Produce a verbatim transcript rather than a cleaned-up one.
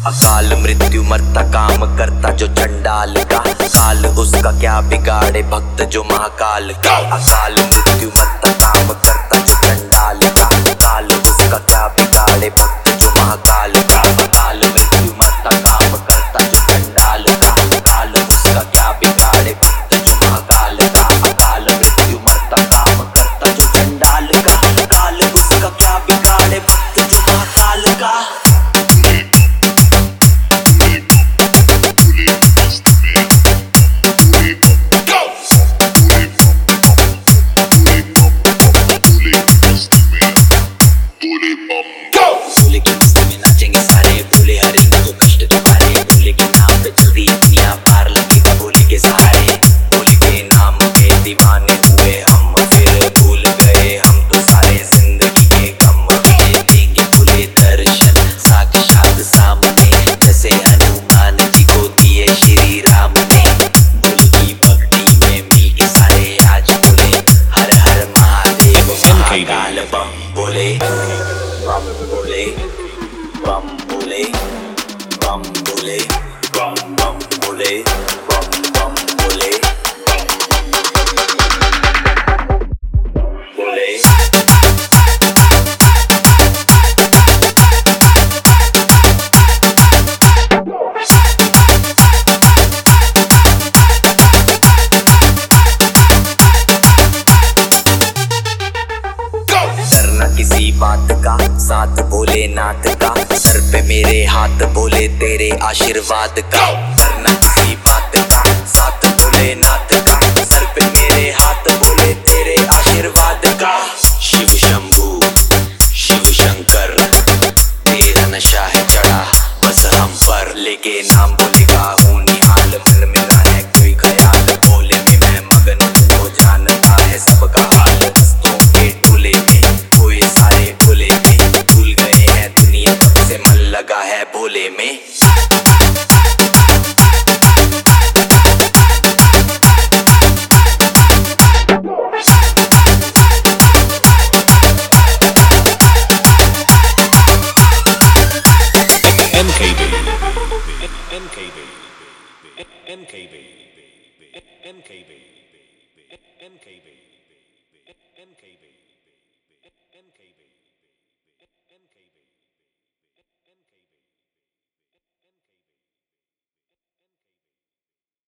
अकाल मृत्यु मरता काम करता जो चंडाल का, काल उसका क्या बिगाड़े भक्त जो महाकाल का। अकाल मृत्यु मरता काम करता जो चंडाल का, काल उसका क्या बिगाड़े भक्त जो महाकाल का। अकाल मृत्यु मरता काम करता जो चंडाल का, काल उसका क्या बिगाड़े भक्त जो महाकाल का। अकाल मृत्यु मरता काम करता जो चंडाल का, काल उसका क्या बिगाड़े भक्त जो महाकाल का। भोले की मस्ती में नाचेंगे सारे, भोले हरेंगे जो कष्ट तुम्हारे। भोले के नाम पे चल रही दुनिया पार, लगेगा भोले के सहारे। भोले के नाम पे दीवाने हुए हम, फिर भूल गए हम तो सारे जिंदगी के गम। देंगे भोले दर्शन साक्षात सामने, जैसे हनुमान जी को दिए श्री राम ने। भोले की भक्ति में मिल के सारे आज बोले हर हर महादेव महाकाल बम बोले। बम बोले बम बोले बम बोले बम बम बोले बम बम बोले बोले। डरना किसी बात का, साथ भोलेनाथ का। सर पे मेरे हाथ बोले तेरे आशीर्वाद का। डरना किसी बात का, साथ भोलेनाथ का। सर पे मेरे हाथ बोले तेरे आशीर्वाद का। शिव शंभू शिव शंकर, तेरा नशा है चढ़ा बस हम पर। लेके नाम भोले का हूँ निहाल, मन में ना है कोई ख्याल। भोले में मैं मगन हूँ, जानता है सबका हाल। दोस्तों के टोले में कोई सारे भोले में, भूल गए हैं दुनिया कब से मन लगा है भोले में। N K B N K B N K B N K B N K B